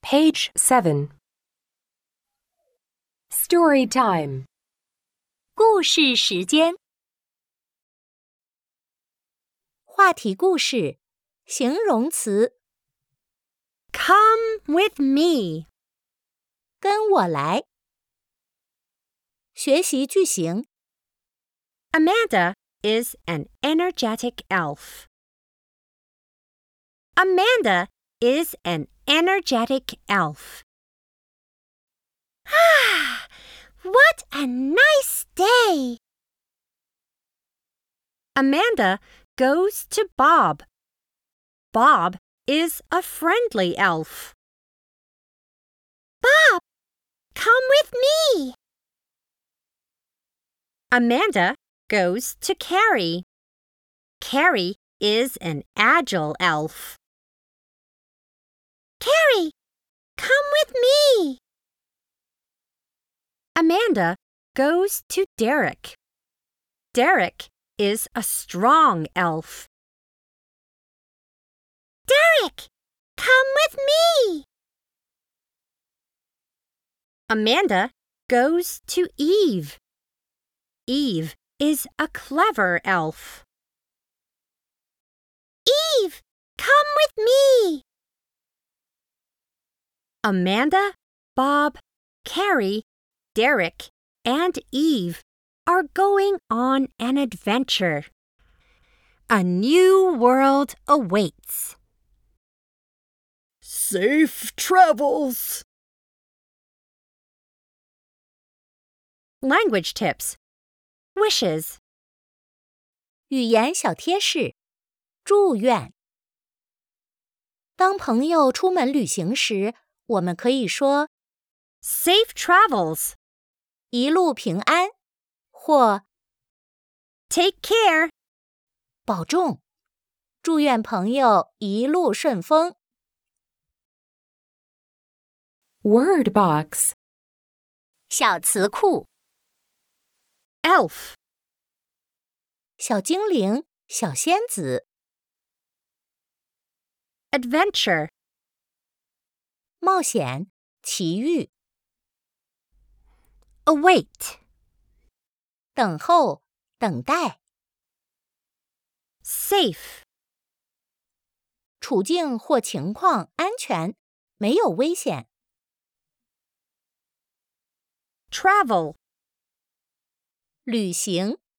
Page 7. Story time. 故事时间。话题故事，形容词。Come with me. 跟我来。学习句型。Amanda is an energetic elf. Amanda is an energetic elf. Ah, what a nice day! Amanda goes to Bob. Bob is a friendly elf. Bob, come with me. Amanda goes to Carrie. Carrie is an agile elf. Carrie, come with me. Amanda goes to Derek. Derek is a strong elf. Derek, come with me. Amanda goes to Eve. Eve is a clever elf. Eve, come with me. Amanda, Bob, Carrie, Derek, and Eve are going on an adventure. A new world awaits. Safe travels! Language tips. Wishes. 语言小贴士。祝愿。当朋友出门旅行时，我们可以说 Safe travels. 一路平安，或 Take care. 保重。祝愿朋友一路顺风。 Word box. 小词库。Elf. 小精灵，小仙子。Adventure. 冒险，奇遇。Await. 等候，等待。Safe. 处境或情况安全，没有危险。Travel. 旅行。